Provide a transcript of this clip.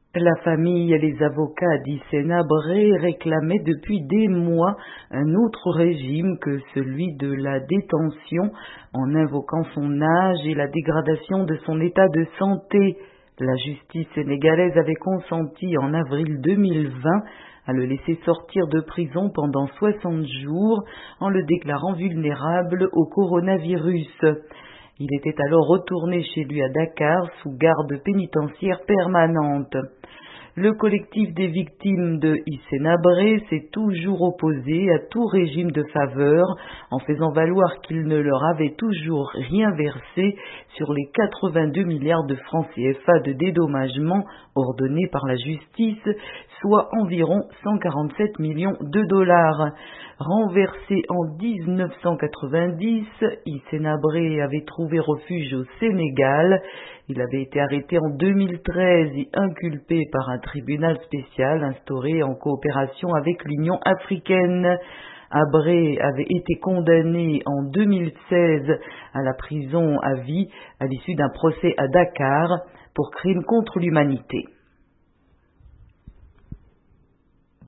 La famille et les avocats d'Hissène Habré réclamaient depuis des mois un autre régime que celui de la détention en invoquant son âge et la dégradation de son état de santé. La justice sénégalaise avait consenti en avril 2020 à le laisser sortir de prison pendant 60 jours en le déclarant vulnérable au coronavirus. Il était alors retourné chez lui à Dakar sous garde pénitentiaire permanente. Le collectif des victimes de Hissène Habré s'est toujours opposé à tout régime de faveur en faisant valoir qu'il ne leur avait toujours rien versé sur les 82 milliards de francs CFA de dédommagement ordonnés par la justice, soit environ 147 millions de dollars. Renversé en 1990, Hissène Habré avait trouvé refuge au Sénégal. Il avait été arrêté en 2013 et inculpé par un tribunal spécial instauré en coopération avec l'Union africaine. Habré avait été condamné en 2016 à la prison à vie à l'issue d'un procès à Dakar pour crime contre l'humanité.